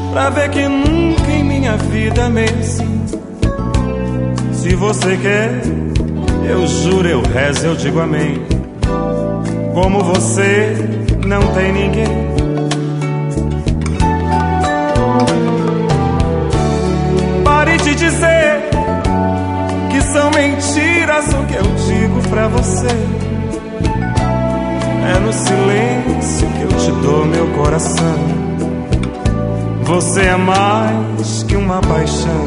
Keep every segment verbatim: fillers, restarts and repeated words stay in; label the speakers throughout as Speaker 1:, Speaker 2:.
Speaker 1: pra ver que nunca em minha vida amei assim. Se você quer, eu juro, eu rezo, eu digo amém. Como você não tem ninguém. Pare de dizer que são mentiras o que eu digo pra você. É no silêncio que eu te dou meu coração. Você é mais que uma paixão.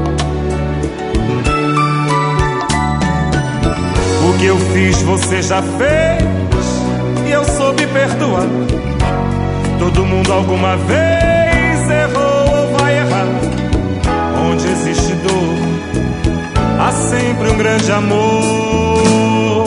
Speaker 1: O que eu fiz você já fez e eu soube perdoar. Todo mundo alguma vez errou ou vai errar. Onde existe dor, há sempre um grande amor.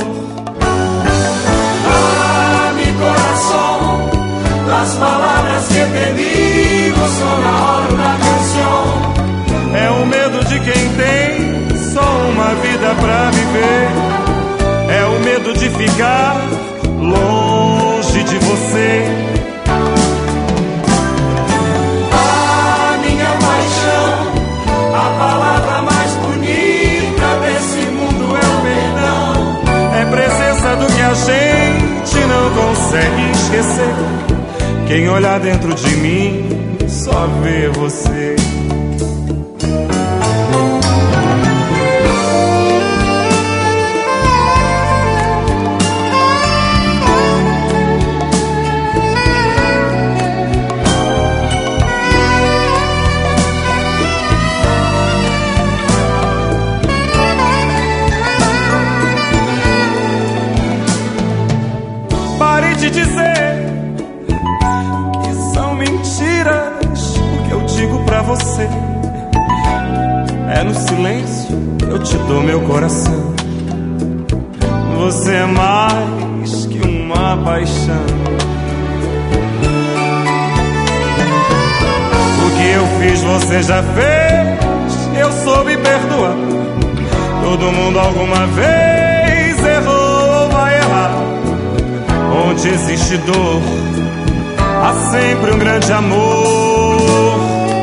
Speaker 2: Ah, mi corazón, las palabras que te digo son ahora una canción.
Speaker 1: É o medo de quem tem só uma vida pra viver. É o medo de ficar longe de você.
Speaker 2: Ah, minha paixão, a palavra mais bonita desse mundo é o perdão.
Speaker 1: É presença do que a gente não consegue esquecer. Quem olhar dentro de mim só vê você. Pare de dizer que são mentiras o que eu digo pra você. É no silêncio que eu te dou meu coração. Você é mais que uma paixão. O que eu fiz você já fez, eu soube perdoar. Todo mundo alguma vez errou ou vai errar. Onde existe dor, há sempre um grande amor.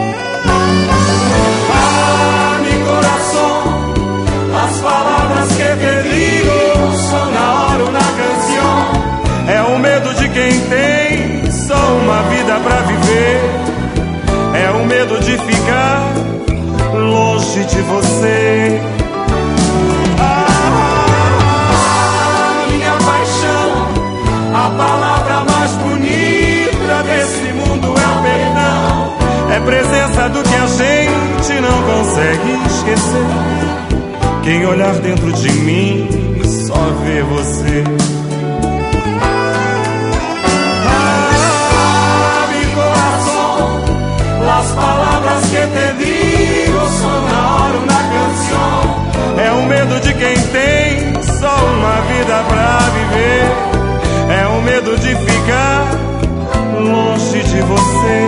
Speaker 2: Ah, mi corazón, las palabras que te digo son ahora una canción.
Speaker 1: É o medo de quem tem só uma vida pra viver. É o medo de ficar longe de você.
Speaker 2: A palavra mais bonita desse mundo é o perdão.
Speaker 1: É presença do que a gente não consegue esquecer. Quem olhar dentro de mim só vê você.
Speaker 2: Ah, mi corazón, las palabras que te digo son ahora una canción.
Speaker 1: É o medo de quem tem só uma vida pra viver. É o medo de ficar longe de você.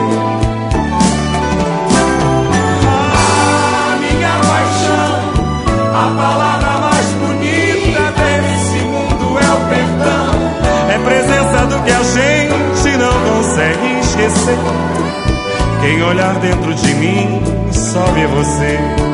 Speaker 2: Ah, minha paixão, a palavra mais bonita desse mundo é o perdão.
Speaker 1: É presença do que a gente não consegue esquecer. Quem olhar dentro de mim só vê você.